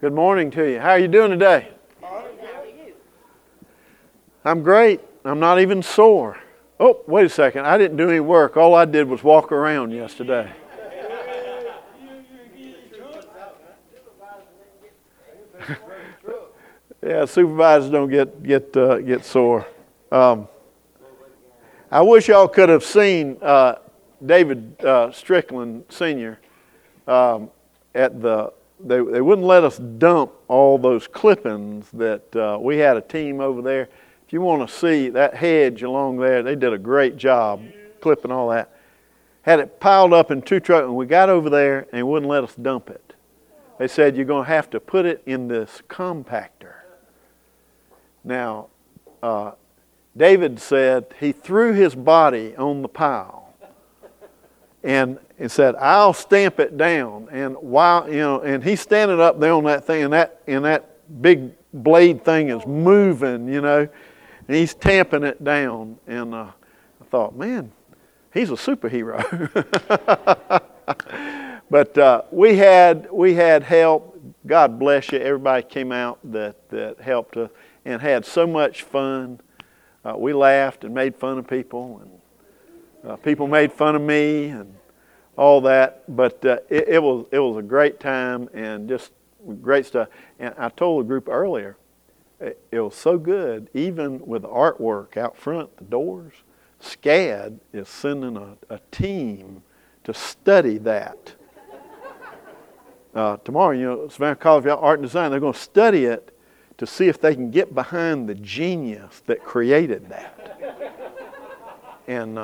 Good morning to you. How are you doing today? I'm great. I'm not even sore. Oh, wait a second. I didn't do any work. All I did was walk around yesterday. Yeah, supervisors don't get sore. I wish y'all could have seen David Strickland Sr. At the. They wouldn't let us dump all those clippings that we had a team over there. If you want to see that hedge along there, they did a great job clipping all that. Had it piled up in 2 trucks, and we got over there and they wouldn't let us dump it. They said, you're going to have to put it in this compactor. Now, David said he threw his body on the pile and said, I'll stamp it down. And while, and he's standing up there on that thing, and that big blade thing is moving, and he's tamping it down. And I thought, man, he's a superhero. But we had help. God bless you. Everybody came out that helped us and had so much fun. We laughed and made fun of people, and people made fun of me and all that. But it was a great time and just great stuff. And I told the group earlier, it was so good. Even with the artwork out front, the doors, SCAD is sending a team to study that. Tomorrow, Savannah College of Art and Design, they're going to study it to see if they can get behind the genius that created that. And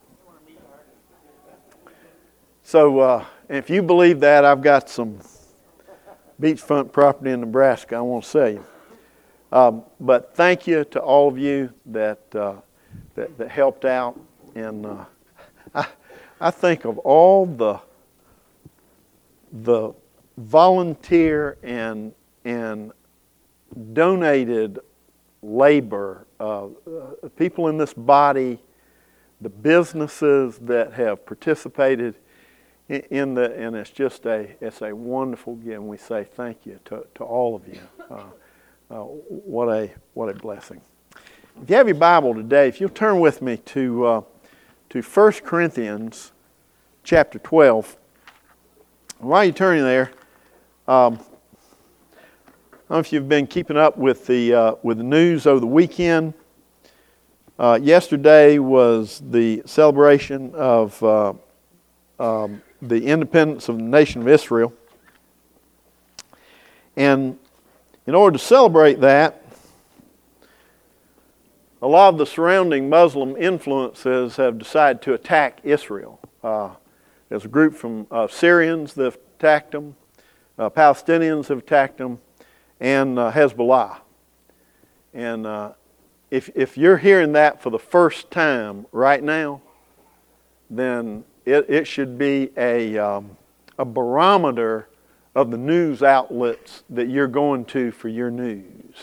so if you believe that, I've got some beachfront property in Nebraska I want to sell you. But thank you to all of you that helped out. And I think of all the volunteer and donated labor, people in this body, the businesses that have participated and it's just a wonderful gift. And we say thank you to all of you. What a blessing. If you have your Bible today, if you'll turn with me to 1 Corinthians chapter 12. While you're turning there, I don't know if you've been keeping up with the news over the weekend. Yesterday was the celebration of the independence of the nation of Israel. And in order to celebrate that, a lot of the surrounding Muslim influences have decided to attack Israel. There's a group from Syrians that have attacked them, Palestinians have attacked them, and Hezbollah. And if you're hearing that for the first time right now, then it should be a barometer of the news outlets that you're going to for your news.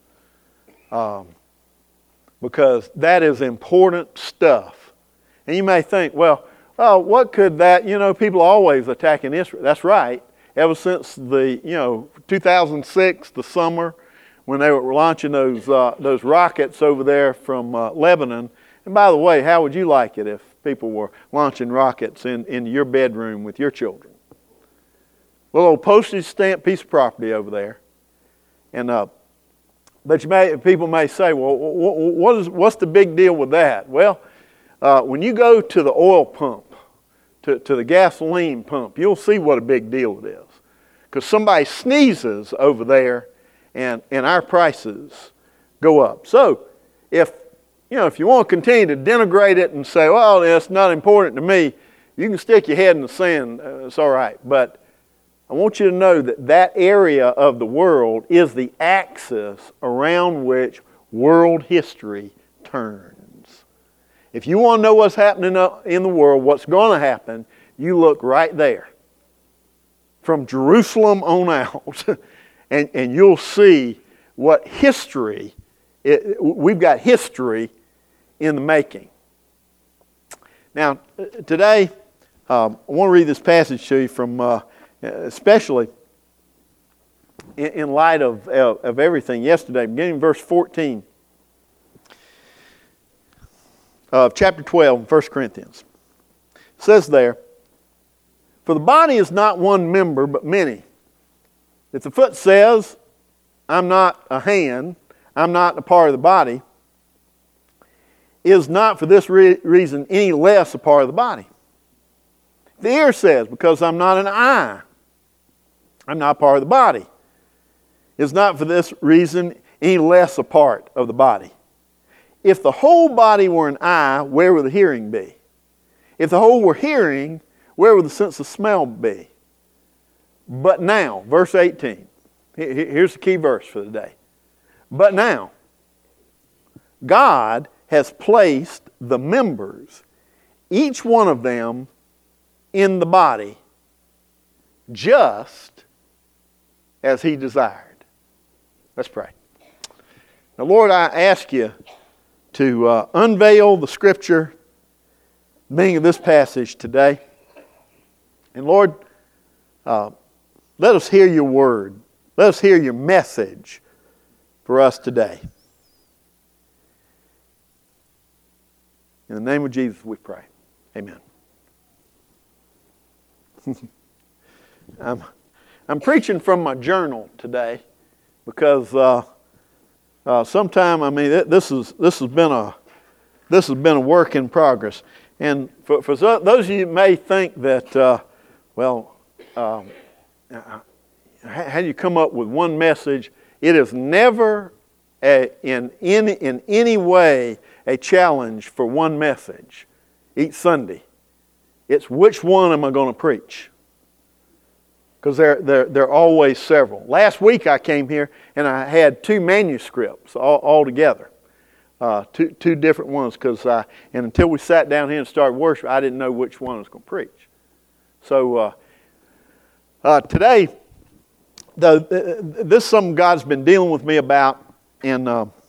Because that is important stuff. And you may think, well, what could that, people are always attacking Israel. That's right. Ever since the, 2006, the summer, when they were launching those rockets over there from Lebanon. And by the way, how would you like it if people were launching rockets in your bedroom with your children? Little old postage stamp piece of property over there. And but people may say, well, what's the big deal with that? Well, when you go to the oil pump, to the gasoline pump, you'll see what a big deal it is. Because somebody sneezes over there and our prices go up. So if you want to continue to denigrate it and say, well, it's not important to me, you can stick your head in the sand. It's all right. But I want you to know that area of the world is the axis around which world history turns. If you want to know what's happening in the world, what's going to happen, you look right there. From Jerusalem on out, and you'll see what history, we've got history in the making. Now, today, I want to read this passage to you from, especially in light of everything yesterday, beginning in verse 14 of chapter 12, 1 Corinthians. It says there, "For the body is not one member, but many. If the foot says, 'I'm not a hand, I'm not a part of the body,' is not for this reason any less a part of the body. The ear says, 'Because I'm not an eye, I'm not part of the body,' is not for this reason any less a part of the body. If the whole body were an eye, where would the hearing be? If the whole were hearing, where would the sense of smell be? But now," verse 18, here's the key verse for the day. "But now, God has placed the members, each one of them, in the body, just as He desired." Let's pray. Now, Lord, I ask You to unveil the Scripture, the meaning of this passage today. And Lord, let us hear Your word. Let us hear Your message for us today. In the name of Jesus we pray. Amen. I'm preaching from my journal today because sometime, this has been a work in progress. And for those of you who may think that, how do you come up with one message? It is never in any way a challenge for one message each Sunday. It's which one am I going to preach? Because there are always several. Last week I came here and I had 2 manuscripts all together. Two different ones, and until we sat down here and started worship, I didn't know which one I was going to preach. So today, this is something God's been dealing with me about, and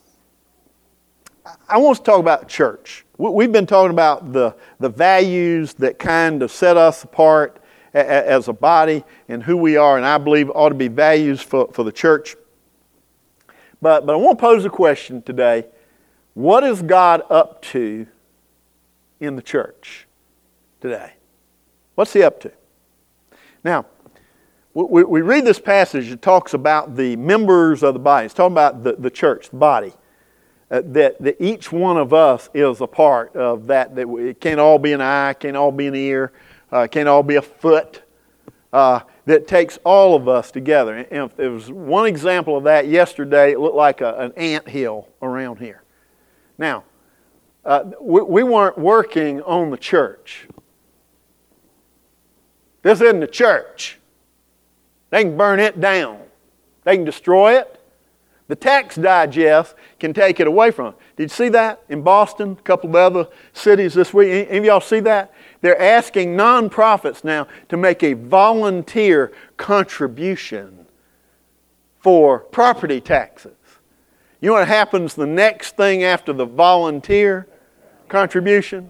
I want to talk about the church. We've been talking about the values that kind of set us apart as a body and who we are, and I believe ought to be values for the church. But I want to pose a question today. What is God up to in the church today? What's He up to? Now, we read this passage. It talks about the members of the body. It's talking about the church, the body. That each one of us is a part of that. That it can't all be an eye, can't all be an ear, can't all be a foot. That takes all of us together. And if there was one example of that yesterday, it looked like an anthill around here. Now, we weren't working on the church. This isn't the church. They can burn it down. They can destroy it. The Tax Digest can take it away from them. Did you see that in Boston, a couple of other cities this week? Any of y'all see that? They're asking nonprofits now to make a volunteer contribution for property taxes. You know what happens the next thing after the volunteer contribution?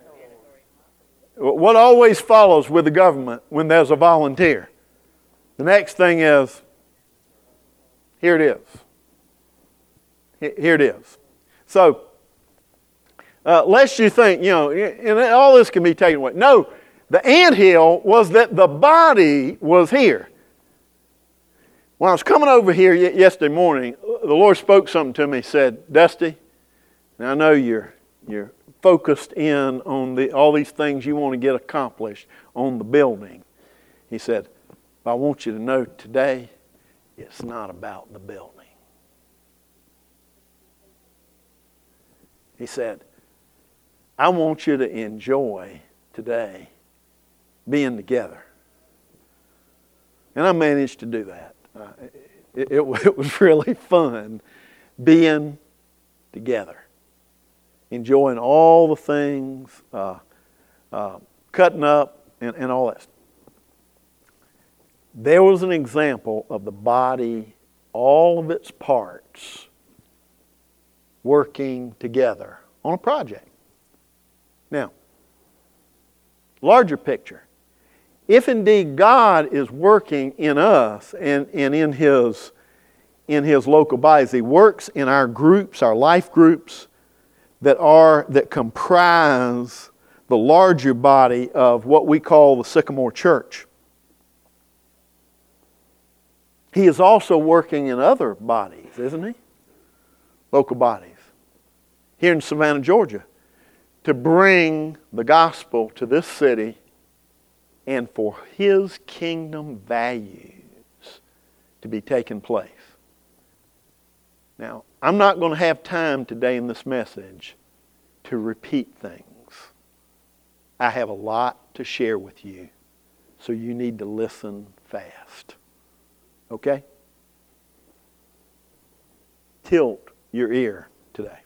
What always follows with the government when there's a volunteer? The next thing is, here it is. Here it is. So, lest you think, and all this can be taken away. No, the anthill was that the body was here. When I was coming over here yesterday morning, the Lord spoke something to me. He said, "Dusty, now I know you're focused in on all these things you want to get accomplished on the building." He said, "But I want you to know today, it's not about the building." He said, "I want you to enjoy today being together." And I managed to do that. It was really fun being together, enjoying all the things, cutting up and all that. There was an example of the body, all of its parts, working together on a project. Now, larger picture. if indeed God is working in us and in His local bodies, He works in our groups, our life groups that comprise the larger body of what we call the Sycamore Church. He is also working in other bodies, isn't He? Local bodies. Here in Savannah, Georgia, to bring the gospel to this city and for His kingdom values to be taking place. Now, I'm not going to have time today in this message to repeat things. I have a lot to share with you, so you need to listen fast. Okay? Tilt your ear today.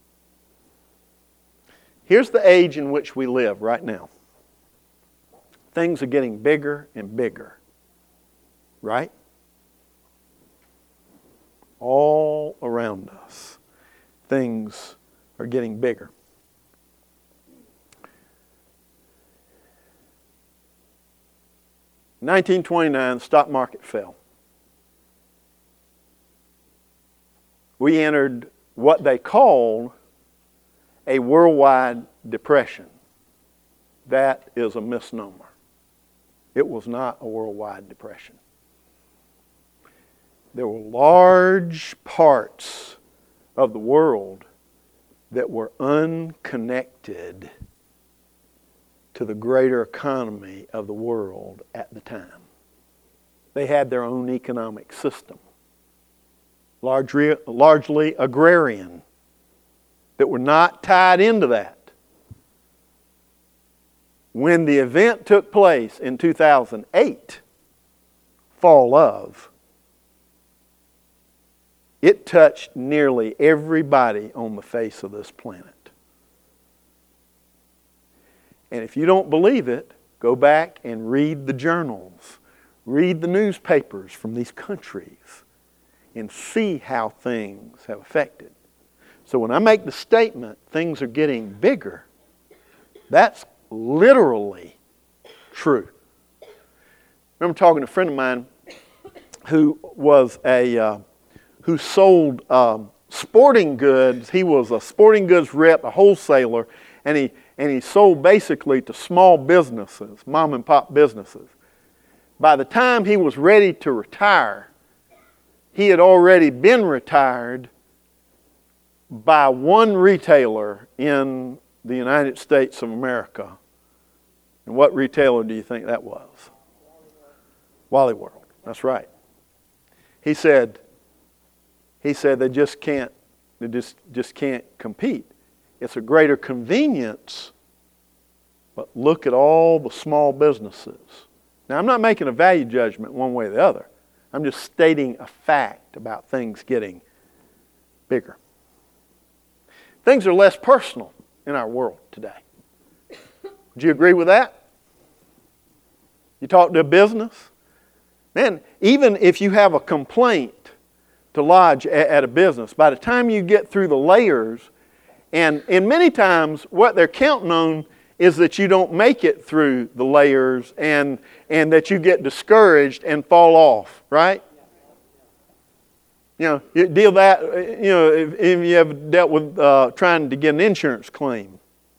Here's the age in which we live right now. Things are getting bigger and bigger. Right? All around us, things are getting bigger. In 1929, the stock market fell. We entered what they called a worldwide depression. That is a misnomer. It was not a worldwide depression. There were large parts of the world that were unconnected to the greater economy of the world at the time. They had their own economic system, largely agrarian, that were not tied into that. When the event took place in 2008, fall of, it touched nearly everybody on the face of this planet. And if you don't believe it, go back and read the journals, read the newspapers from these countries, and see how things have affected. So when I make the statement, things are getting bigger, that's literally true. I remember talking to a friend of mine who was who sold sporting goods. He was a sporting goods rep, a wholesaler, and he sold basically to small businesses, mom and pop businesses. By the time he was ready to retire, he had already been retired by one retailer in the United States of America. And what retailer do you think that was? Wally World. That's right. He said they just can't compete. It's a greater convenience, but look at all the small businesses. Now, I'm not making a value judgment one way or the other. I'm just stating a fact about things getting bigger. Things are less personal in our world today. Would you agree with that? You talk to a business, man, even if you have a complaint to lodge at a business, by the time you get through the layers, and many times what they're counting on is that you don't make it through the layers and that you get discouraged and fall off, right? You know, you deal that, you know, if you ever dealt with trying to get an insurance claim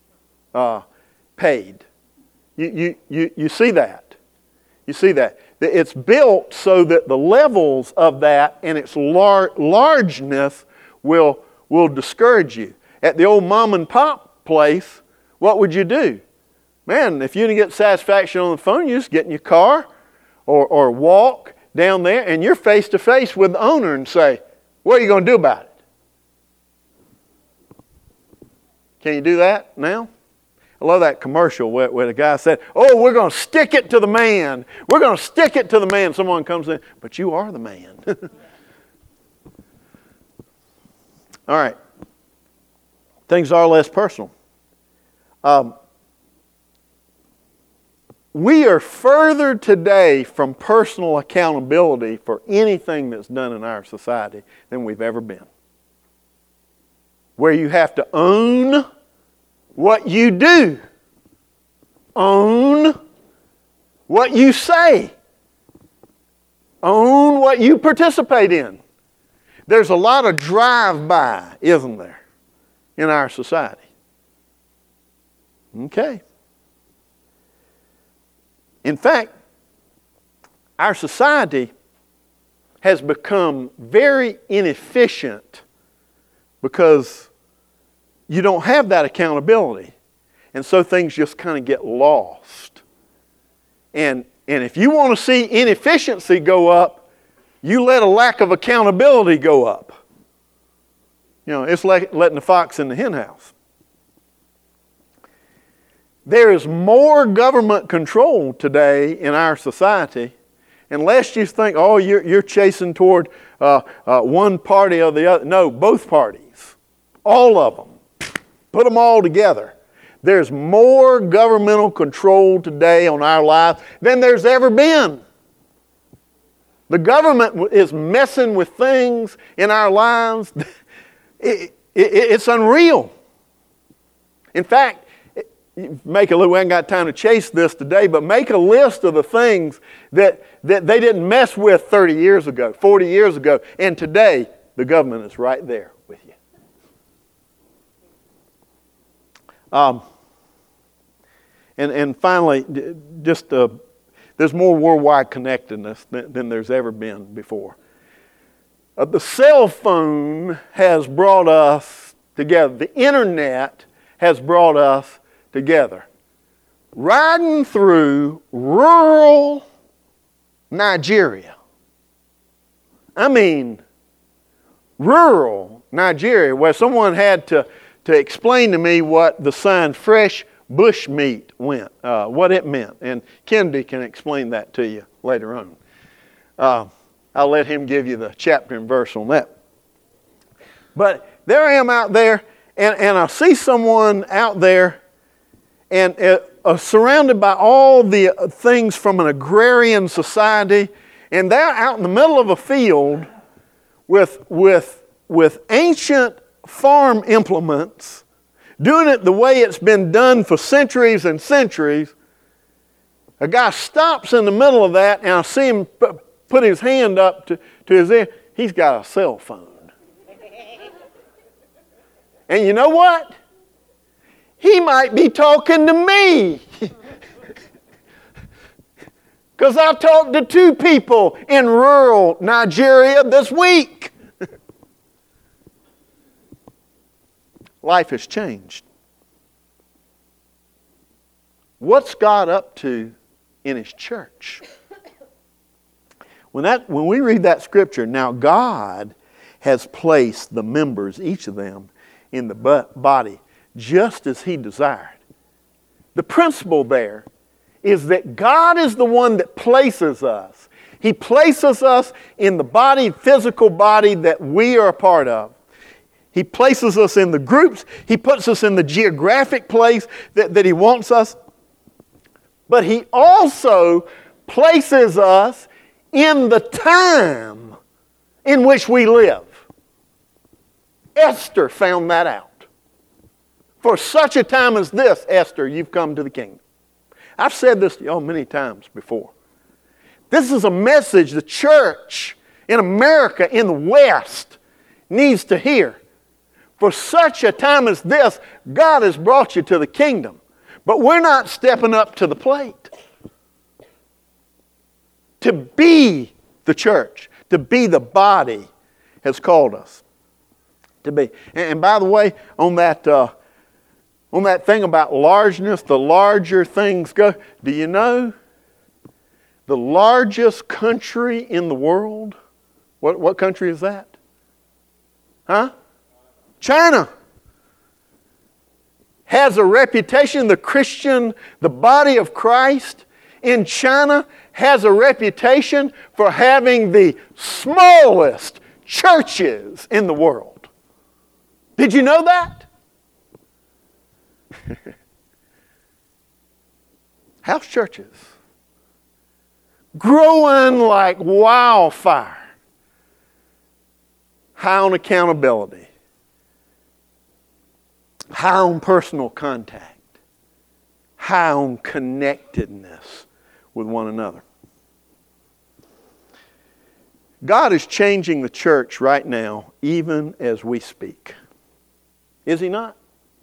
paid. You see that. You see that. It's built so that the levels of that and its largeness will discourage you. At the old mom and pop place, what would you do? Man, if you didn't get satisfaction on the phone, you just get in your car or walk down there and you're face to face with the owner and say, what are you going to do about it? Can you do that now? I love that commercial where the guy said, oh, we're going to stick it to the man. We're going to stick it to the man. Someone comes in, but you are the man. All right. Things are less personal. We are further today from personal accountability for anything that's done in our society than we've ever been. Where you have to own what you do. Own what you say. Own what you participate in. There's a lot of drive-by, isn't there, in our society? Okay. In fact, our society has become very inefficient because you don't have that accountability. And so things just kind of get lost. And if you want to see inefficiency go up, you let a lack of accountability go up. You know, it's like letting the fox in the hen house. There is more government control today in our society, unless you think, oh, you're chasing toward one party or the other. No, both parties. All of them. Put them all together. There's more governmental control today on our lives than there's ever been. The government is messing with things in our lives. It's unreal. In fact, we ain't got time to chase this today, but make a list of the things that they didn't mess with 30 years ago, 40 years ago, and today the government is right there with you. And finally, just there's more worldwide connectedness than there's ever been before. The cell phone has brought us together. The internet has brought us together. Riding through rural Nigeria. I mean, rural Nigeria, where someone had to explain to me what the sign fresh bush meat what it meant. And Kennedy can explain that to you later on. I'll let him give you the chapter and verse on that. But there I am out there, and I see someone out there, and surrounded by all the things from an agrarian society, and they're out in the middle of a field with ancient farm implements, doing it the way it's been done for centuries and centuries. A guy stops in the middle of that, and I see him put his hand up to his ear. He's got a cell phone. And you know what? He might be talking to me. Because I talked to 2 people in rural Nigeria this week. Life has changed. What's God up to in His church? When we read that scripture, now God has placed the members, each of them, in the body just as He desired. The principle there is that God is the one that places us. He places us in the body, physical body that we are a part of. He places us in the groups. He puts us in the geographic place that He wants us. But He also places us in the time in which we live. Esther found that out. For such a time as this, Esther, you've come to the kingdom. I've said this to y'all many times before. This is a message the church in America, in the West, needs to hear. For such a time as this, God has brought you to the kingdom. But we're not stepping up to the plate. To be the church, to be the body, has called us to be. And by the way, on that thing about largeness, the larger things go. Do you know the largest country in the world? What country is that? Huh? China has a reputation. The body of Christ in China has a reputation for having the smallest churches in the world. Did you know that? House churches growing like wildfire. High on accountability. High on personal contact. High on connectedness with one another. God is changing the church right now, even as we speak. Is He not?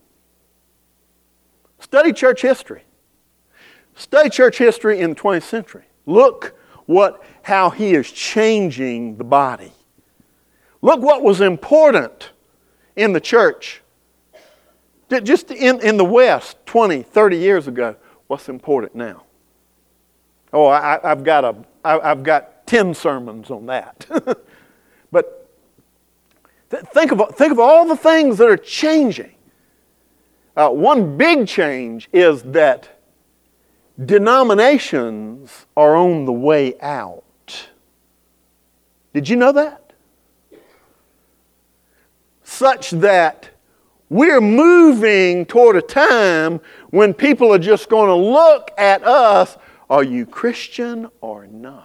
Study church history. Study church history in the 20th century. Look how He is changing the body. Look what was important in the church. Just in the West 20, 30 years ago, what's important now? Oh, I've got 10 sermons on that. But think of all the things that are changing. One big change is that denominations are on the way out. Did you know that? Such that we're moving toward a time when people are just going to look at us, are you Christian or not?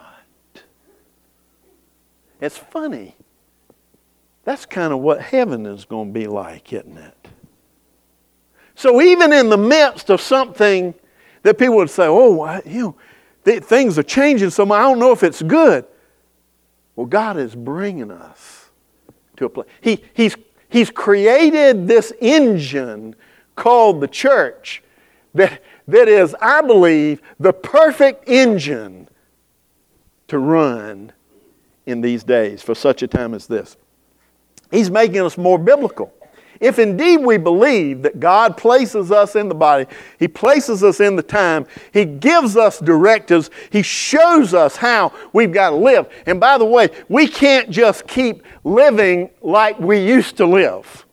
It's funny. That's kind of what heaven is going to be like, isn't it? So even in the midst of something that people would say, oh, things are changing so much, I don't know if it's good. Well, God is bringing us to a place. He's created this engine called the church that is, I believe, the perfect engine to run in these days for such a time as this. He's making us more biblical. If indeed we believe that God places us in the body, He places us in the time, He gives us directives, He shows us how we've got to live. And by the way, we can't just keep living like we used to live.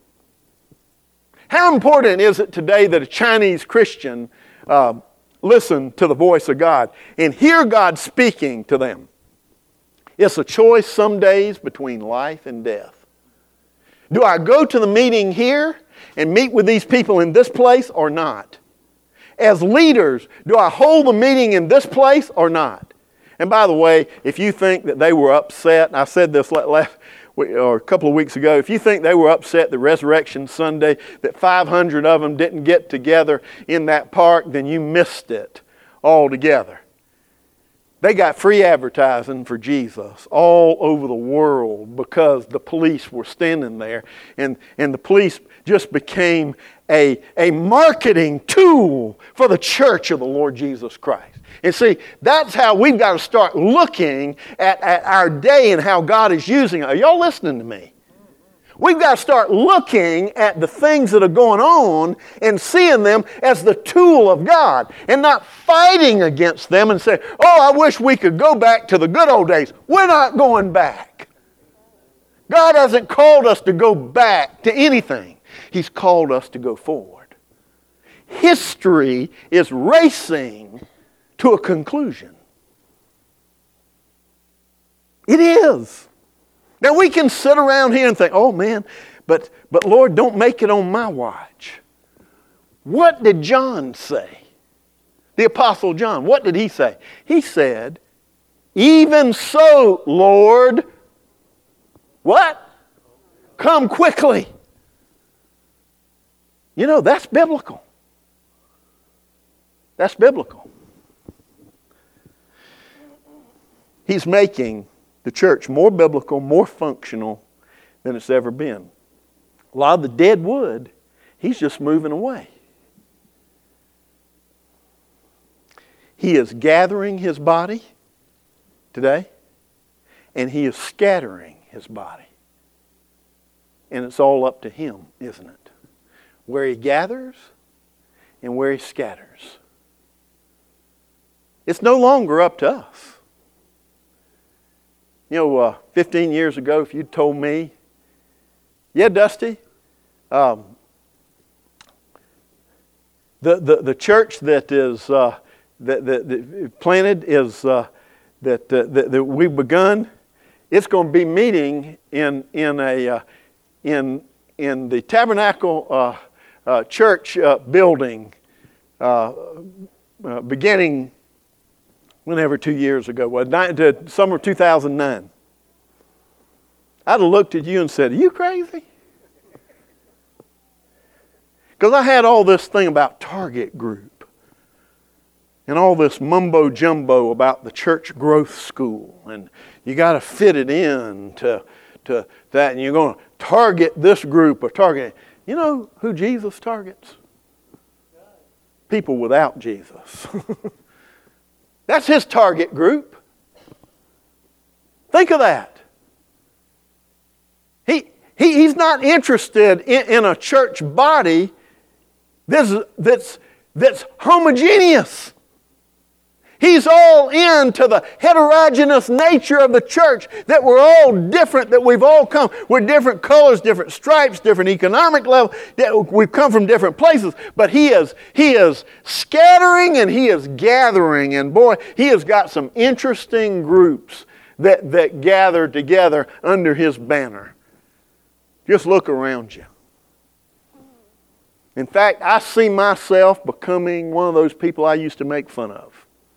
How important is it today that a Chinese Christian listen to the voice of God and hear God speaking to them? It's a choice some days between life and death. Do I go to the meeting here and meet with these people in this place or not? As leaders, do I hold the meeting in this place or not? And by the way, if you think that they were upset, and I said this a couple of weeks ago, if you think they were upset that Resurrection Sunday, that 500 of them didn't get together in that park, then you missed it altogether. They got free advertising for Jesus all over the world because the police were standing there. And the police just became a marketing tool for the church of the Lord Jesus Christ. And see, that's how we've got to start looking at our day and how God is using it. Are y'all listening to me? We've got to start looking at the things that are going on and seeing them as the tool of God and not fighting against them and saying, oh, I wish we could go back to the good old days. We're not going back. God hasn't called us to go back to anything. He's called us to go forward. History is racing to a conclusion. It is. Now we can sit around here and think, oh man, but Lord, don't make it on my watch. What did John say? The Apostle John, what did he say? He said, even so, Lord, what? Come quickly. You know, that's biblical. That's biblical. He's making the church more biblical, more functional than it's ever been. A lot of the dead wood, He's just moving away. He is gathering His body today, and He is scattering His body. And it's all up to Him, isn't it? Where He gathers and where He scatters. It's no longer up to us. 15 years ago, if you'd told me, yeah, Dusty, the church that is that planted is that we've begun, it's going to be meeting in the Tabernacle church building beginning whenever 2 years ago was, summer of 2009. I'd have looked at you and said, are you crazy? Because I had all this thing about target group. and all this mumbo jumbo about the church growth school, and you got to fit it in to that, and you're going to target this group or target. You know who Jesus targets? People without Jesus. That's his target group. Think of that. He's not interested in a church body that's homogeneous. He's all into the heterogeneous nature of the church, that we're all different, that we've all come. We're different colors, different stripes, different economic level. That we've come from different places. But he is scattering and he is gathering. And boy, he has got some interesting groups that gather together under his banner. Just look around you. In fact, I see myself becoming one of those people I used to make fun of.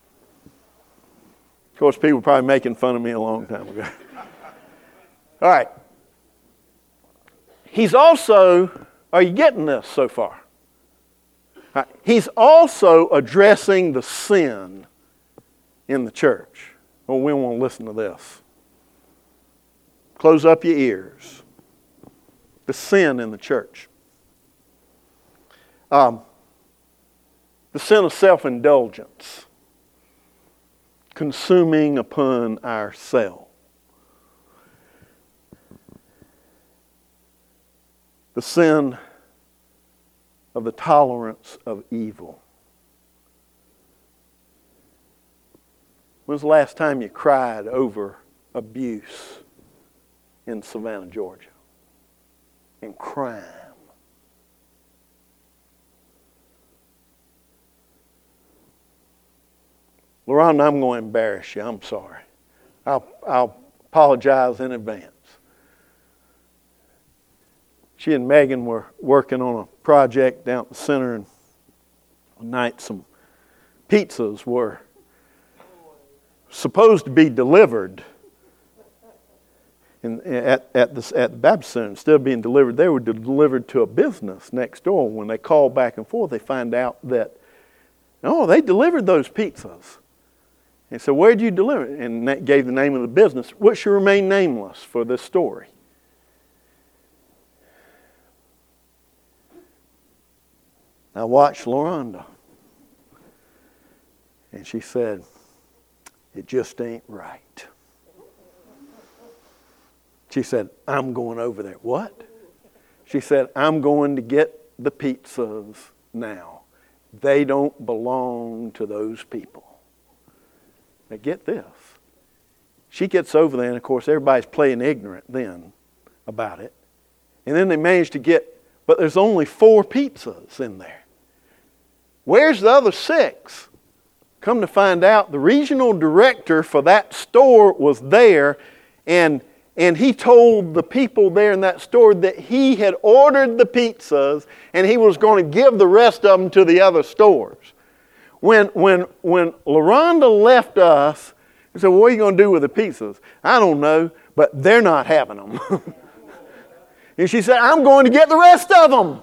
Of course, people were probably making fun of me a long time ago. All right. He's also, are you getting this so far? Right. He's also addressing the sin in the church. Well, we want to listen to this. Close up your ears. The sin in the church. The sin of self-indulgence. Consuming upon ourselves. The sin of the tolerance of evil. When's the last time you cried over abuse in Savannah, Georgia? And crime? LaRonda, I'm going to embarrass you. I'm sorry. I'll apologize in advance. She and Megan were working on a project down at the center, and one night some pizzas were supposed to be delivered at the Baptist Center. Instead of being delivered, they were delivered to a business next door. When they called back and forth, they find out that, oh, they delivered those pizzas. And so, where did you deliver it? And that gave the name of the business, which should remain nameless for this story. I watched LaRonda. And she said, it just ain't right. She said, I'm going over there. What? She said, I'm going to get the pizzas now. They don't belong to those people. Now get this. She gets over there, and of course everybody's playing ignorant then about it. And then they manage to get, but there's only 4 pizzas in there. Where's the other 6? Come to find out, the regional director for that store was there, and he told the people there in that store that he had ordered the pizzas and he was going to give the rest of them to the other stores. When LaRonda left us, he said, well, what are you going to do with the pizzas? I don't know, but they're not having them. And she said, I'm going to get the rest of them.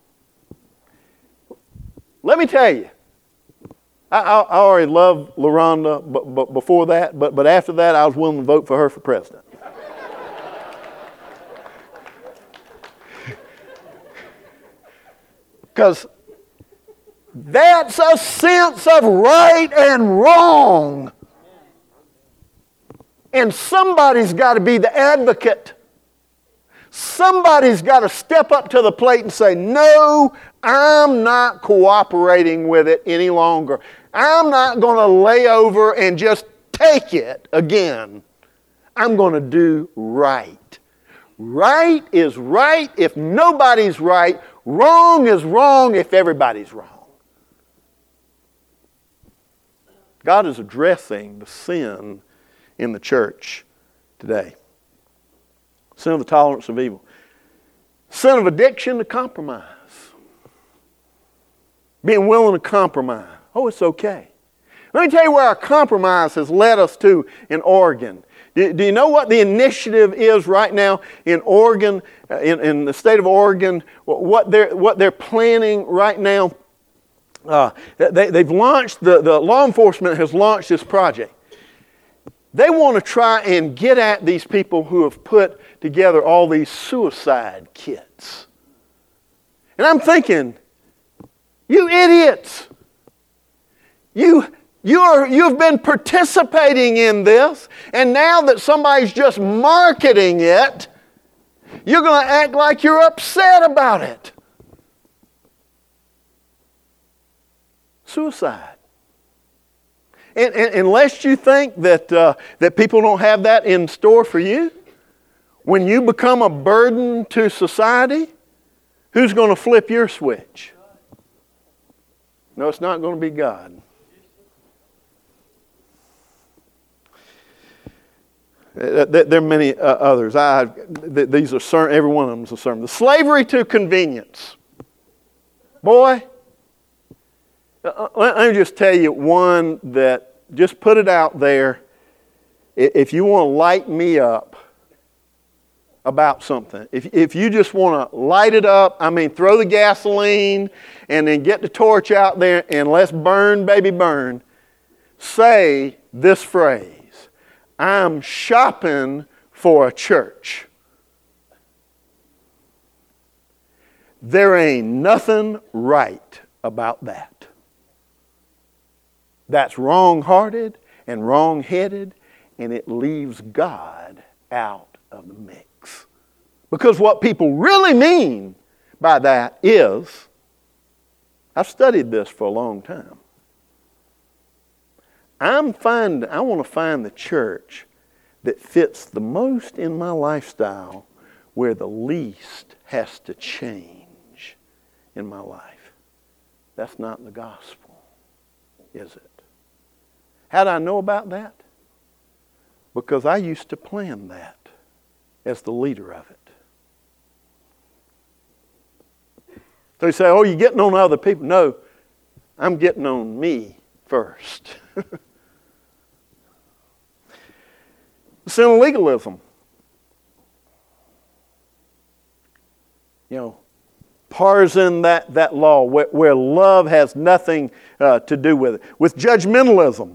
Let me tell you, I already loved LaRonda but before that, but after that, I was willing to vote for her for president. Because that's a sense of right and wrong. And somebody's got to be the advocate. Somebody's got to step up to the plate and say, no, I'm not cooperating with it any longer. I'm not going to lay over and just take it again. I'm going to do right. Right is right if nobody's right. Wrong is wrong if everybody's wrong. God is addressing the sin in the church today. Sin of the tolerance of evil. Sin of addiction to compromise. Being willing to compromise. Oh, it's okay. Let me tell you where our compromise has led us to in Oregon. Do you know what the initiative is right now in Oregon, in the state of Oregon? What they're planning right now they've launched, the law enforcement has launched this project. They want to try and get at these people who have put together all these suicide kits. And I'm thinking, you idiots, you've been participating in this, and now that somebody's just marketing it, you're going to act like you're upset about it. Suicide. And unless you think that people don't have that in store for you, when you become a burden to society, who's going to flip your switch? No, it's not going to be God. There are many others. These are every one of them is a sermon. The slavery to convenience. Boy, let me just tell you one that, just put it out there. If you want to light me up about something, if you just want to light it up, throw the gasoline and then get the torch out there and let's burn, baby, burn. Say this phrase: I'm shopping for a church. There ain't nothing right about that. That's wrong-hearted and wrong-headed, and it leaves God out of the mix. Because what people really mean by that is, I've studied this for a long time. I want to find the church that fits the most in my lifestyle, where the least has to change in my life. That's not the gospel, is it? How do I know about that? Because I used to plan that as the leader of it. So you say, oh, you're getting on other people. No, I'm getting on me first. Sin of legalism. Parsing that law where love has nothing to do with it. With judgmentalism.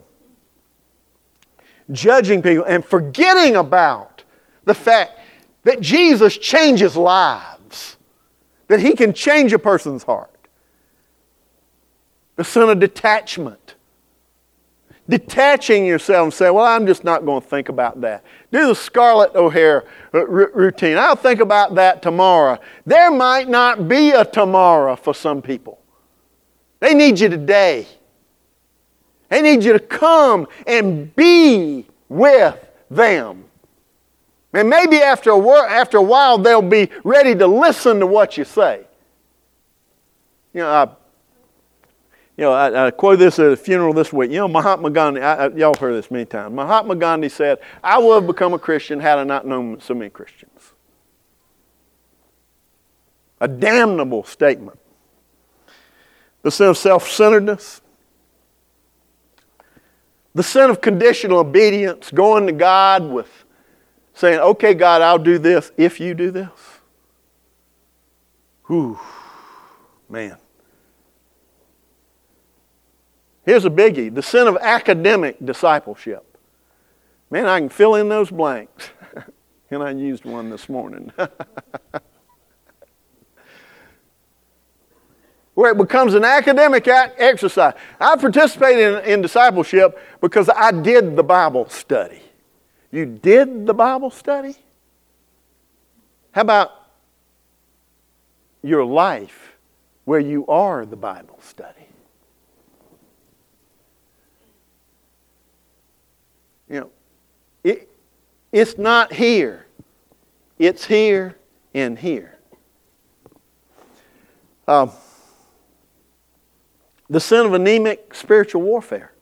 Judging people and forgetting about the fact that Jesus changes lives. That He can change a person's heart. The sin of detachment. Detaching yourself and saying, well, I'm just not going to think about that. Do the Scarlett O'Hara routine. I'll think about that tomorrow. There might not be a tomorrow for some people. They need you today. They need you to come and be with them. And maybe after a while they'll be ready to listen to what you say. I quoted this at a funeral this week. Mahatma Gandhi, y'all heard this many times. Mahatma Gandhi said, I would have become a Christian had I not known so many Christians. A damnable statement. The sin of self-centeredness. The sin of conditional obedience, going to God with saying, okay, God, I'll do this if you do this. Whew, man. Here's a biggie, the sin of academic discipleship. Man, I can fill in those blanks. And I used one this morning. Where it becomes an academic exercise. I participated in discipleship because I did the Bible study. You did the Bible study? How about your life where you are the Bible study? It's not here. It's here and here. The sin of anemic spiritual warfare.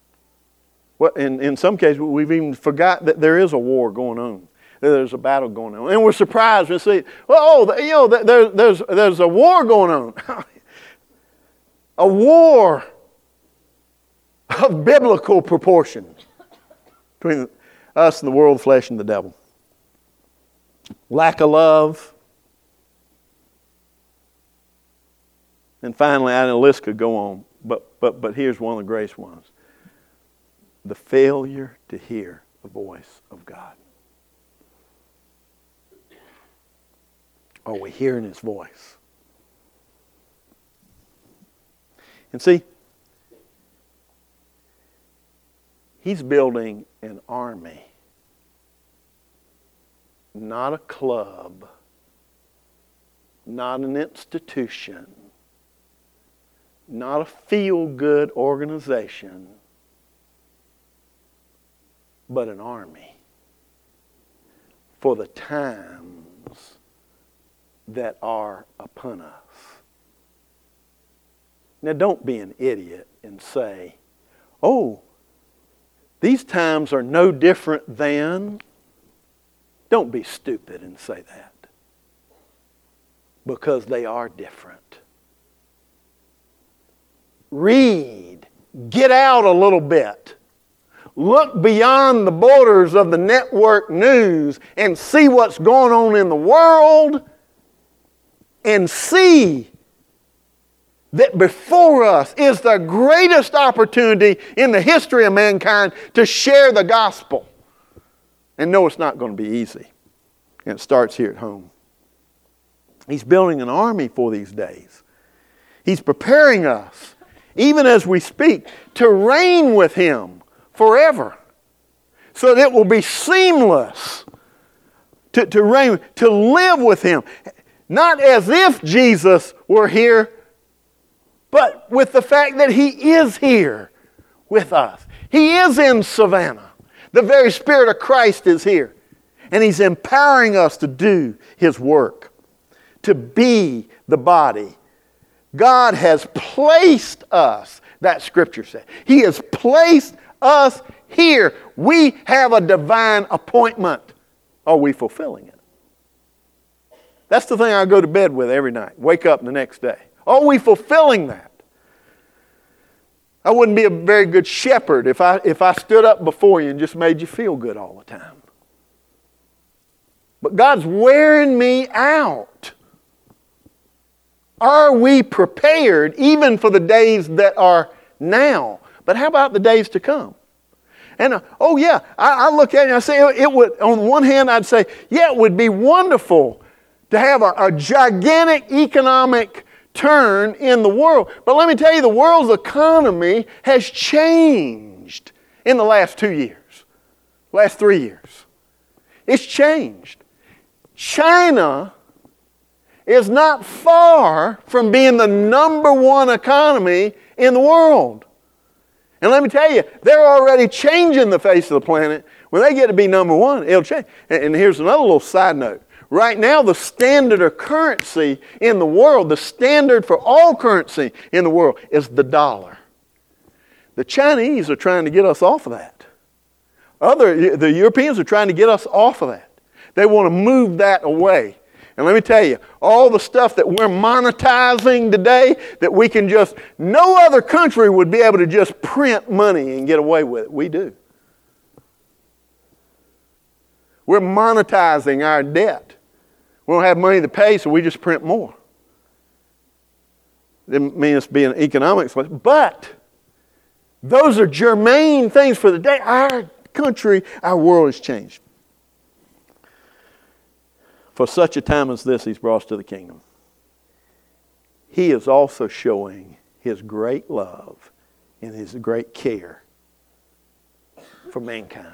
In some cases, we've even forgot that there is a war going on. There's a battle going on. And we're surprised when we see, there's a war going on. A war of biblical proportions between us and the world, the flesh, and the devil. Lack of love. And finally, the list could go on. But here's one of the greatest ones. The failure to hear the voice of God. Are we hearing His voice? And see, He's building an army, not a club, not an institution, not a feel-good organization, but an army for the times that are upon us. Now, don't be an idiot and say, oh, these times are no different than. Don't be stupid and say that. Because they are different. Read. Get out a little bit. Look beyond the borders of the network news and see what's going on in the world, and see that before us is the greatest opportunity in the history of mankind to share the gospel. And no, it's not going to be easy. And it starts here at home. He's building an army for these days. He's preparing us, even as we speak, to reign with Him forever. So that it will be seamless to reign, to live with Him. Not as if Jesus were here, but with the fact that He is here with us. He is in Savannah. The very Spirit of Christ is here. And He's empowering us to do His work, to be the body. God has placed us, that Scripture said. He has placed us here. We have a divine appointment. Are we fulfilling it? That's the thing I go to bed with every night. Wake up the next day. Are we fulfilling that? I wouldn't be a very good shepherd if I stood up before you and just made you feel good all the time. But God's wearing me out. Are we prepared even for the days that are now? But how about the days to come? And I look at it and I say, it would, on one hand I'd say, yeah, it would be wonderful to have a gigantic economic turn in the world. But let me tell you, the world's economy has changed in the last 2 years, last 3 years. It's changed. China is not far from being the number one economy in the world. And let me tell you, they're already changing the face of the planet. When they get to be number one, it'll change. And here's another little side note. Right now, the standard of currency in the world, the standard for all currency in the world is the dollar. The Chinese are trying to get us off of that. The Europeans are trying to get us off of that. They want to move that away. And let me tell you, all the stuff that we're monetizing today, that we can just, no other country would be able to just print money and get away with it. We do. We're monetizing our debt. We don't have money to pay, so we just print more. It doesn't mean it's being economics, but those are germane things for the day. Our country, our world has changed. For such a time as this, He's brought us to the kingdom. He is also showing His great love and His great care for mankind.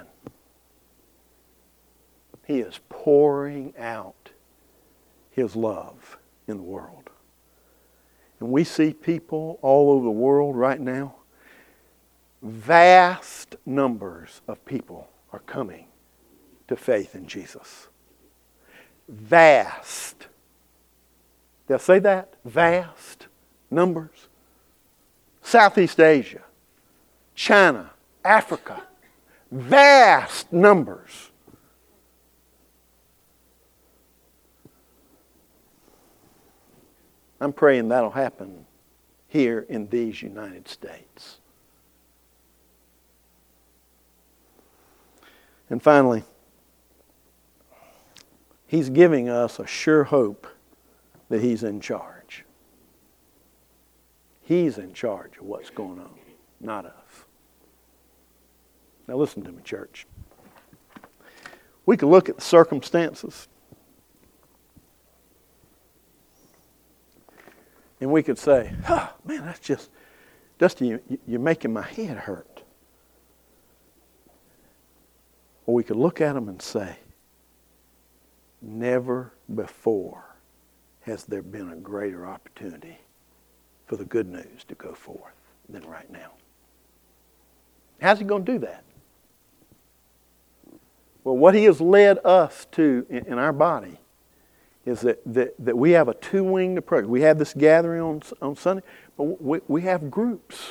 He is pouring out His love in the world. And we see people all over the world right now. Vast numbers of people are coming to faith in Jesus. Vast. Did I say that? Vast numbers. Southeast Asia, China, Africa. Vast numbers. I'm praying that'll happen here in these United States. And finally, He's giving us a sure hope that He's in charge. He's in charge of what's going on, not us. Now listen to me, church. We could look at the circumstances and we could say, oh, man, that's just, Dusty, you're making my head hurt. Or we could look at them and say, never before has there been a greater opportunity for the good news to go forth than right now. How's he going to do that? Well, what he has led us to in our body is that we have a two-winged approach. We have this gathering on Sunday, but we have groups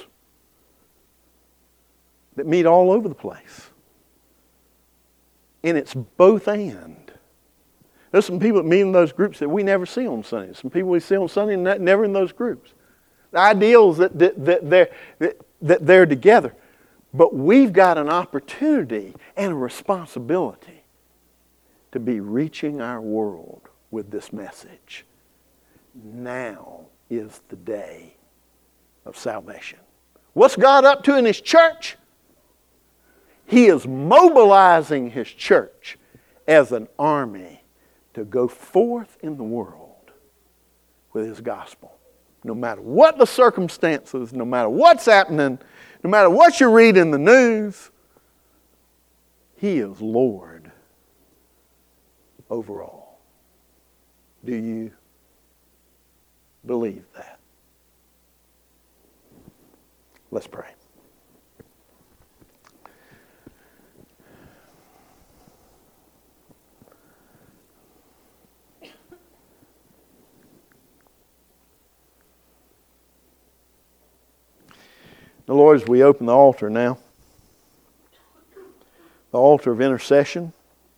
that meet all over the place. And it's both and. There's some people that meet in those groups that we never see on Sunday. Some people we see on Sunday and never in those groups. The ideal is that they're together. But we've got an opportunity and a responsibility to be reaching our world with this message. Now is the day of salvation. What's God up to in His church? He is mobilizing His church as an army to go forth in the world with His gospel. No matter what the circumstances, no matter what's happening, no matter what you read in the news, He is Lord over all. Do you believe that? Let's pray. The Lord, as we open the altar now, the altar of intercession,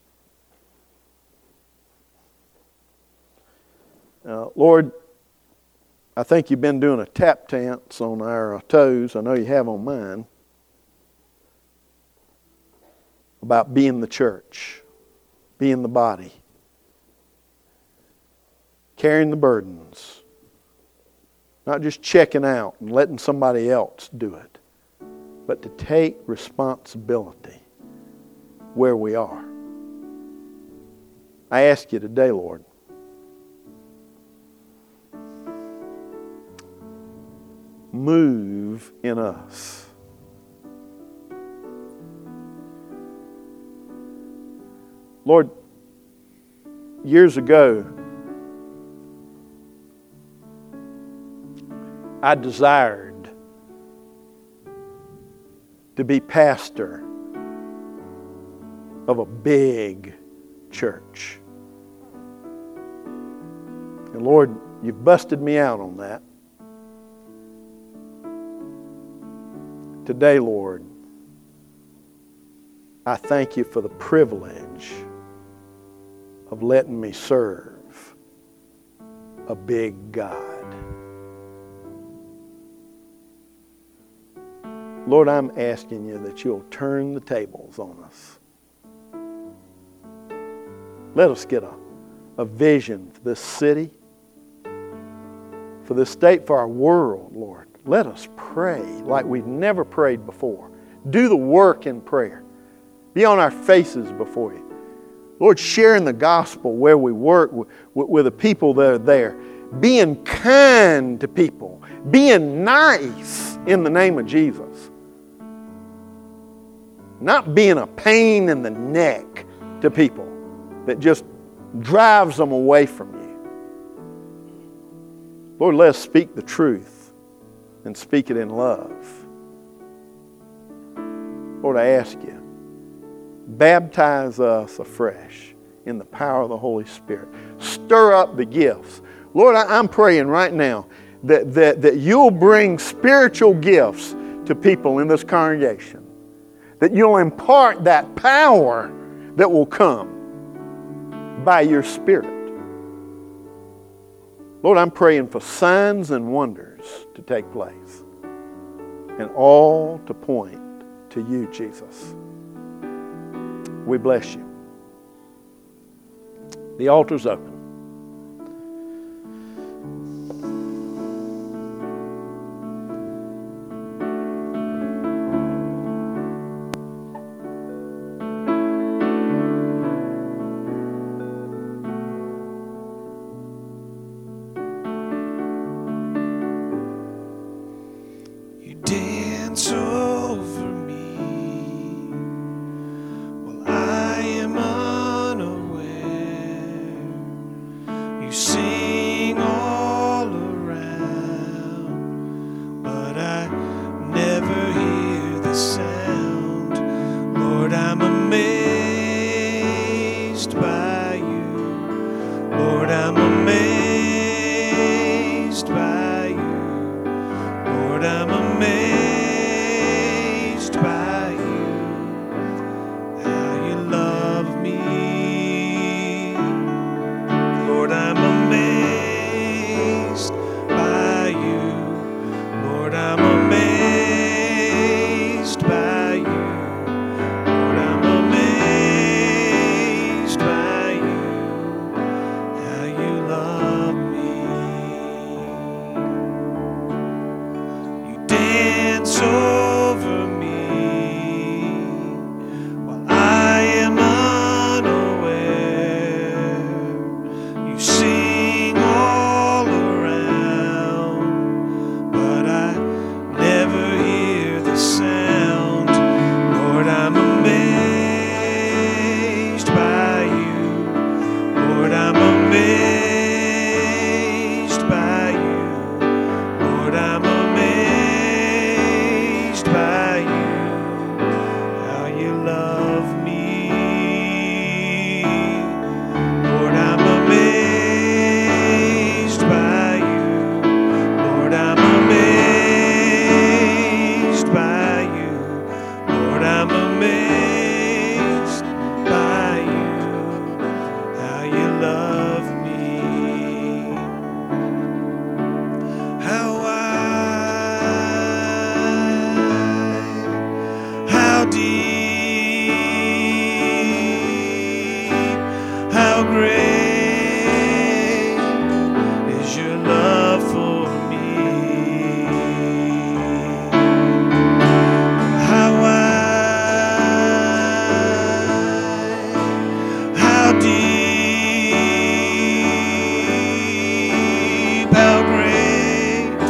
Lord, I think you've been doing a tap dance on our toes. I know you have on mine. About being the church, being the body, carrying the burdens. Not just checking out and letting somebody else do it, but to take responsibility where we are. I ask you today, Lord, move in us. Lord, years ago, I desired to be pastor of a big church. And Lord, you've busted me out on that. Today, Lord, I thank you for the privilege of letting me serve a big God. Lord, I'm asking you that you'll turn the tables on us. Let us get a vision for this city, for this state, for our world, Lord. Let us pray like we've never prayed before. Do the work in prayer. Be on our faces before you. Lord, sharing the gospel where we work with the people that are there. Being kind to people. Being nice in the name of Jesus. Not being a pain in the neck to people that just drives them away from you. Lord, let us speak the truth and speak it in love. Lord, I ask you, baptize us afresh in the power of the Holy Spirit. Stir up the gifts. Lord, I'm praying right now that you'll bring spiritual gifts to people in this congregation. That you'll impart that power that will come by your Spirit. Lord, I'm praying for signs and wonders to take place. And all to point to you, Jesus. We bless you. The altar's open. You sing all around, but I never hear the sound. Lord, I'm amazed by you. Lord, I'm amazed by you. Lord, I'm amazed by you. How you love me. Lord, I'm amazed by you. Lord, I'm amazed by you. Lord, I'm amazed by you. How you love me. You dance over me while I am unaware. You sing all around, but I never hear the sound. Lord, I'm amazed by you. Lord, I'm amazed by you. Lord, I'm amazed by you. How you love me. Lord, I'm amazed by you. Lord, I'm amazed by you. Lord, I'm amazed by you. How you love me. How wide, how deep, how great is your love for me. How wide, how deep, how great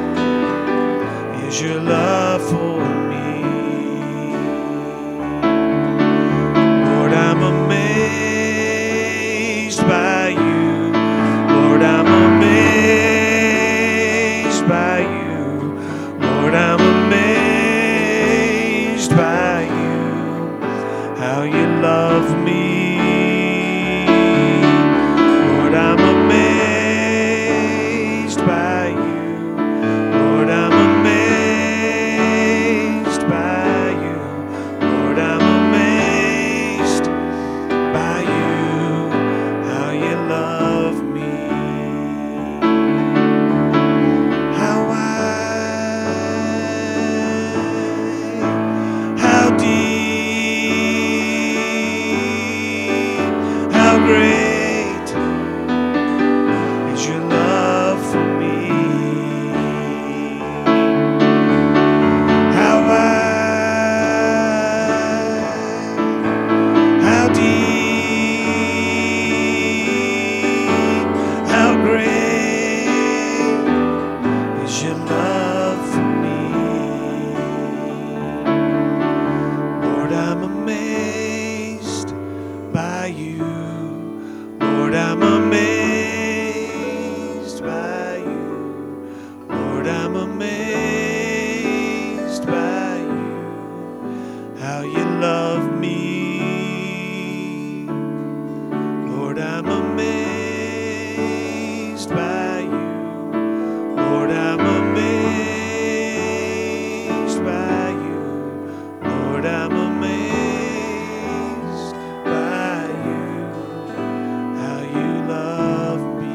is your love for me. Lord, I'm amazed by you. Lord, I'm amazed by you. Lord, I'm amazed by you. How you love me. Lord, I'm amazed by you. Lord, I'm amazed by you. Lord, I'm amazed by you. How you love me. How wide, how deep, how great is your love for me. How wide, how deep, how great is your love for me. Lord, I'm amazed by you. Lord, I'm amazed by you. Lord, I'm amazed by you. How you love me. Lord, I'm amazed by you. Lord, I'm amazed by you. Lord, I'm amazed by you. How you love me.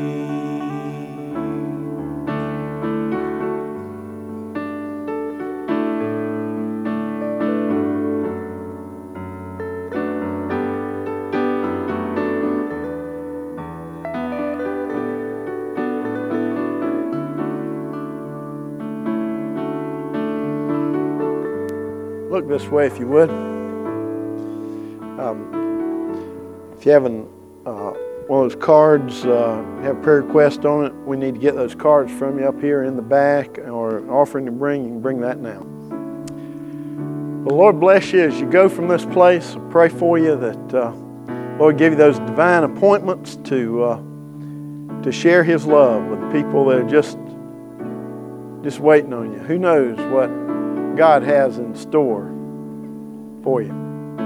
Look this way if you would. If you haven't one of those cards have prayer request on it, we need to get those cards from you up here in the back, or an offering to bring, you can bring that now. Well, Lord bless you as you go from this place. I pray for you that Lord give you those divine appointments to to share His love with people that are just waiting on you. Who knows what God has in store for you?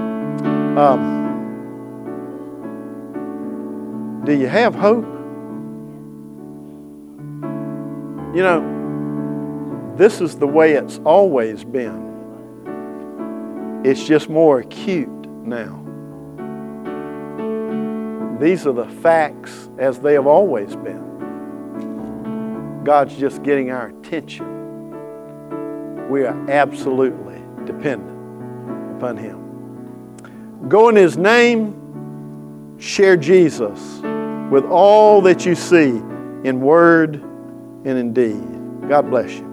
Do you have hope? You know, this is the way it's always been. It's just more acute now. These are the facts as they have always been. God's just getting our attention. We are absolutely dependent upon Him. Go in His name, share Jesus with all that you see in word and in deed. God bless you.